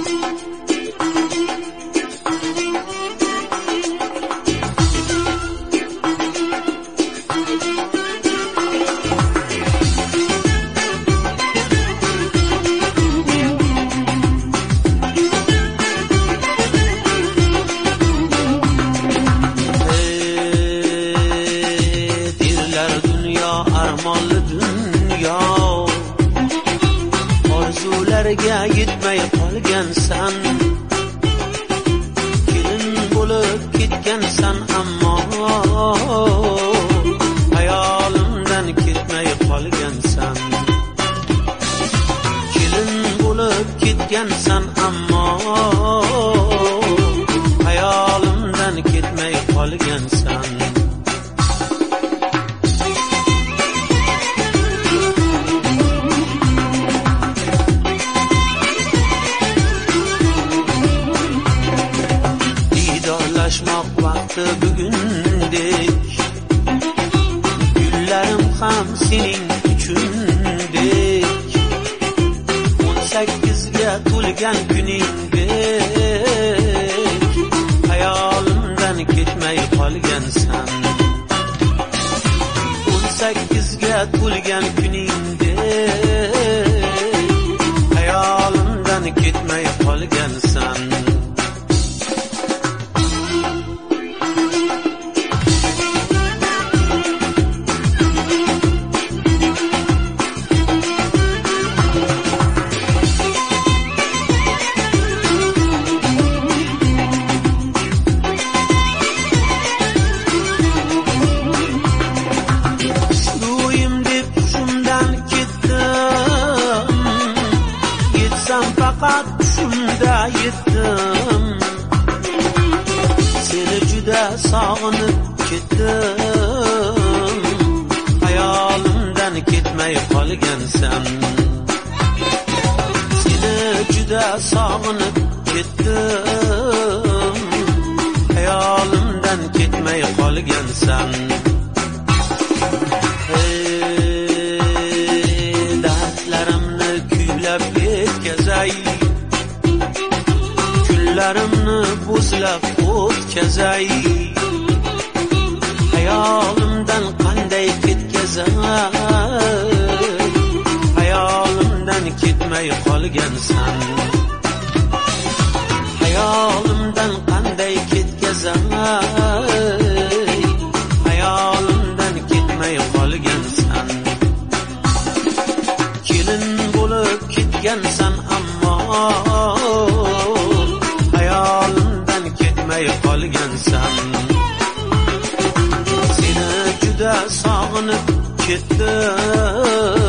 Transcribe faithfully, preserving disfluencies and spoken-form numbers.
armonli dunyo, orzularga yetmay qolgansan, kelin bo'lib ketgansan, ammo hayolimdan ketmay qolgansan. Kelin bo'lib ketgansan, ammo hayolimdan ketmay qolgansan. Didorlashmoq vaqti bugundek, gullarim ham sening uchundek. o'n sakkizga to'lgan kuningdek, hayolimdan ketmay qolgansan. o'n sakkizga to'lgan kuningdek, hayolimdan ketmay qolgansan. Faqat shunda yetdim, seni juda sog'inib ketdim, hayolimdan ketmay qolgansan. Seni juda sog'inib ketdim, hayolimdan ketmay qolgansan. Dardlarimni kuylab yetkazay, kunlarimni bo'zlab o'tkazay, hayolimdan qanday ketkazay, hayolimdan ketmay qolgansan. Hayolimdan qanday ketkazay, hayolimdan ketmay qolgansan. Kelin bo'lib ketgansan, ammo hayolimdan ketmay qolgansan. Seni juda sog'inib ketdim,